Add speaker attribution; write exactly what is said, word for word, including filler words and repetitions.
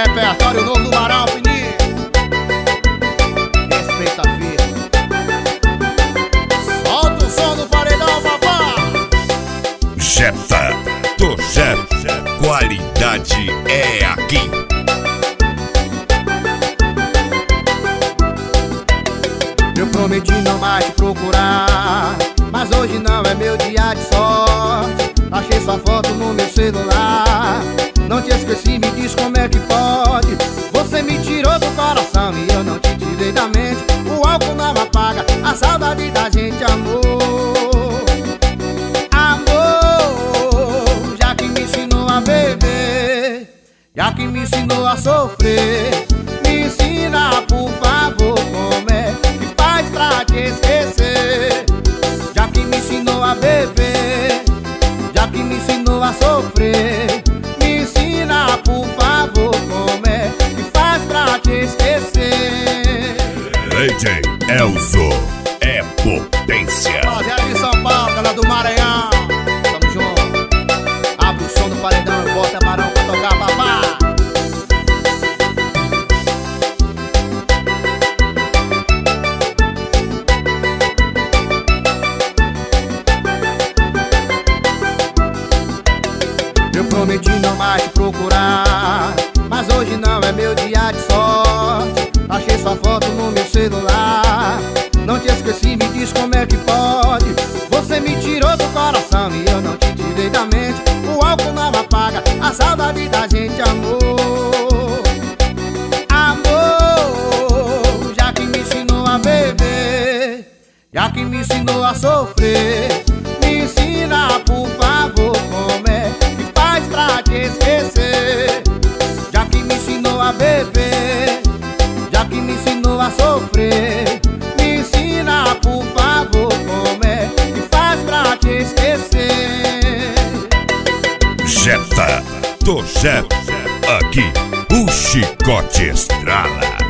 Speaker 1: repertório novo do Barão, Fininho. Respeita a vida. Solta o som do paredão, papá.
Speaker 2: Jetta, do Jetta, qualidade é aqui.
Speaker 1: Eu prometi não mais te procurar, mas hoje não é meu dia de sorte. Achei sua foto no meu celular, não te esqueci, me diz como é que pode. Você me tirou do coração e eu não te tirei da mente. O álcool não apaga a saudade da gente, amor. Amor, já que me ensinou a beber, já que me ensinou a sofrer, me ensina, por favor, como é que faz pra te esquecer. Já que me ensinou a beber, já que me ensinou a sofrer, me ensina, por favor, como é que faz pra te esquecer.
Speaker 2: D J Elzo é potência.
Speaker 1: Rapaziada de São Paulo, galera do Maranhão, tamo junto. Abre o som do paredão e bota Barão pra tocar, papá. Eu prometi não mais te procurar, mas hoje não é meu dia de sorte. Achei sua foto no meu celular, não te esqueci, me diz como é que pode. Você me tirou do coração e eu não te tirei da mente. O álcool não apaga a saudade da gente, amor. Amor, já que me ensinou a beber, já que me ensinou a sofrer, me ensina, por favor, como é que faz pra te esquecer. Já que me ensinou a beber, já que me ensinou a sofrer, me ensina, por favor, como é que faz pra te esquecer.
Speaker 2: Jetta, do Jetta, aqui o chicote estrala.